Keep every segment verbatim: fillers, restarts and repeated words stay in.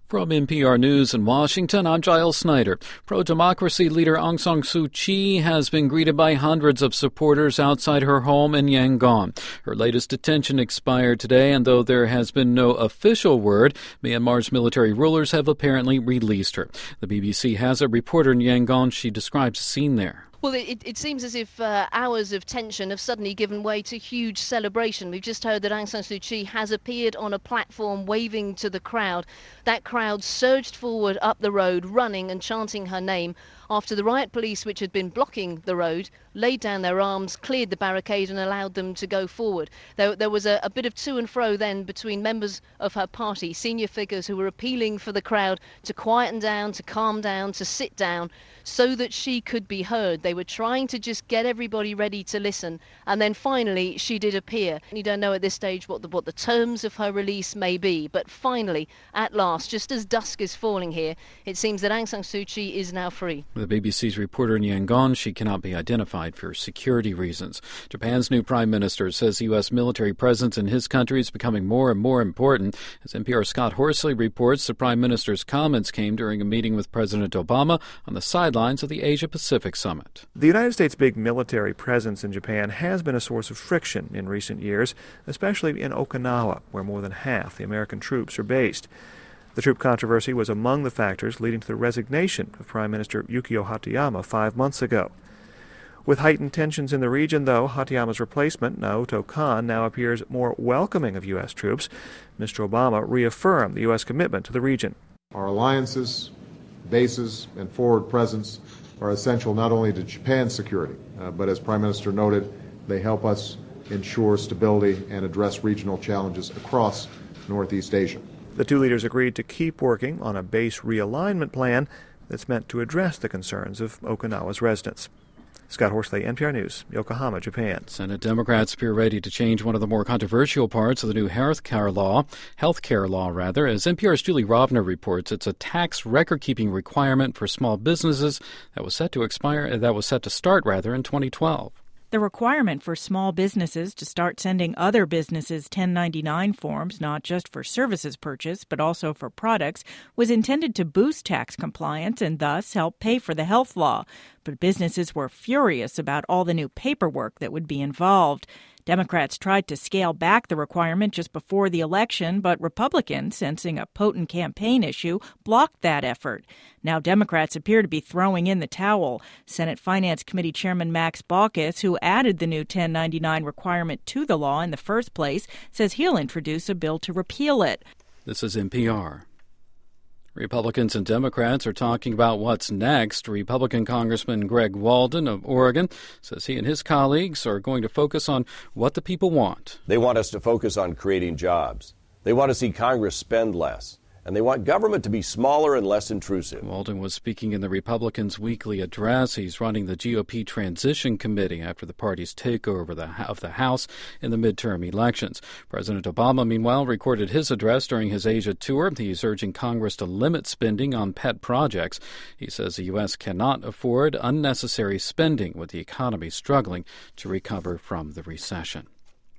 From N P R News in Washington, I'm Giles Snyder. Pro-democracy leader Aung San Suu Kyi has been greeted by hundreds of supporters outside her home in Yangon. Her latest detention expired today, and though there has been no official word, Myanmar's military rulers have apparently released her. The B B C has a reporter in Yangon. She describes the scene there. Well, it, it seems as if uh, hours of tension have suddenly given way to huge celebration. We've just heard that Aung San Suu Kyi has appeared on a platform waving to the crowd. That crowd surged forward up the road, running and chanting her name, after the riot police, which had been blocking the road, laid down their arms, cleared the barricade and allowed them to go forward. There, there was a, a bit of to and fro then between members of her party, senior figures who were appealing for the crowd to quieten down, to calm down, to sit down, so that she could be heard. They were trying to just get everybody ready to listen, and then finally she did appear. You don't know at this stage what the, what the terms of her release may be, but finally, at last, just as dusk is falling here, it seems that Aung San Suu Kyi is now free. The B B C's reporter in Yangon, she cannot be identified for security reasons. Japan's new prime minister says the U S military presence in his country is becoming more and more important. As N P R's Scott Horsley reports, the prime minister's comments came during a meeting with President Obama on the sidelines of the Asia-Pacific summit. The United States' big military presence in Japan has been a source of friction in recent years, especially in Okinawa, where more than half the American troops are based. The troop controversy was among the factors leading to the resignation of Prime Minister Yukio Hatayama five months ago. With heightened tensions in the region, though, Hatayama's replacement, Naoto Kan, now appears more welcoming of U S troops. Mister Obama reaffirmed the U S commitment to the region. Our alliances, bases, and forward presence are essential not only to Japan's security, uh, but as Prime Minister noted, they help us ensure stability and address regional challenges across Northeast Asia. The two leaders agreed to keep working on a base realignment plan that's meant to address the concerns of Okinawa's residents. Scott Horsley, N P R News, Yokohama, Japan. Senate Democrats appear ready to change one of the more controversial parts of the new health care law, health care law rather. As N P R's Julie Rovner reports, it's a tax record-keeping requirement for small businesses that was set to expire, that was set to start rather in twenty twelve. The requirement for small businesses to start sending other businesses ten ninety-nine forms, not just for services purchased, but also for products, was intended to boost tax compliance and thus help pay for the health law. But businesses were furious about all the new paperwork that would be involved. Democrats tried to scale back the requirement just before the election, but Republicans, sensing a potent campaign issue, blocked that effort. Now Democrats appear to be throwing in the towel. Senate Finance Committee Chairman Max Baucus, who added the new ten ninety-nine requirement to the law in the first place, says he'll introduce a bill to repeal it. This is N P R. Republicans and Democrats are talking about what's next. Republican Congressman Greg Walden of Oregon says he and his colleagues are going to focus on what the people want. They want us to focus on creating jobs. They want to see Congress spend less. And they want government to be smaller and less intrusive. Walden was speaking in the Republicans' weekly address. He's running the G O P Transition Committee after the party's takeover of the House in the midterm elections. President Obama, meanwhile, recorded his address during his Asia tour. He's urging Congress to limit spending on pet projects. He says the U S cannot afford unnecessary spending with the economy struggling to recover from the recession.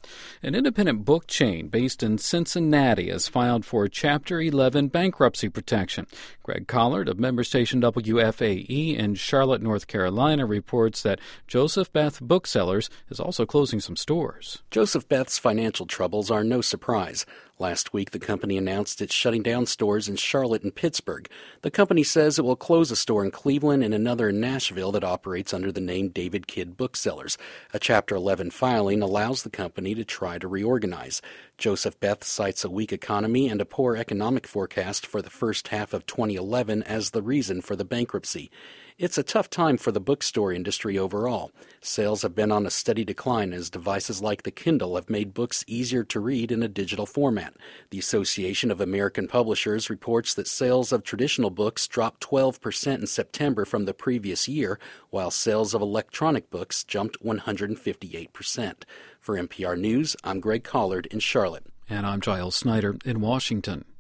An independent book chain based in Cincinnati has filed for Chapter eleven bankruptcy protection. Greg Collard of member station W F A E in Charlotte, North Carolina, reports that Joseph Beth Booksellers is also closing some stores. Joseph Beth's financial troubles are no surprise. Last week, the company announced it's shutting down stores in Charlotte and Pittsburgh. The company says it will close a store in Cleveland and another in Nashville that operates under the name David Kidd Booksellers. A Chapter eleven filing allows the company to try to reorganize. Joseph Beth cites a weak economy and a poor economic forecast for the first half of twenty eleven as the reason for the bankruptcy. It's a tough time for the bookstore industry overall. Sales have been on a steady decline as devices like the Kindle have made books easier to read in a digital format. The Association of American Publishers reports that sales of traditional books dropped twelve percent in September from the previous year, while sales of electronic books jumped one hundred fifty-eight percent. For N P R News, I'm Greg Collard in Charlotte. And I'm Giles Snyder in Washington.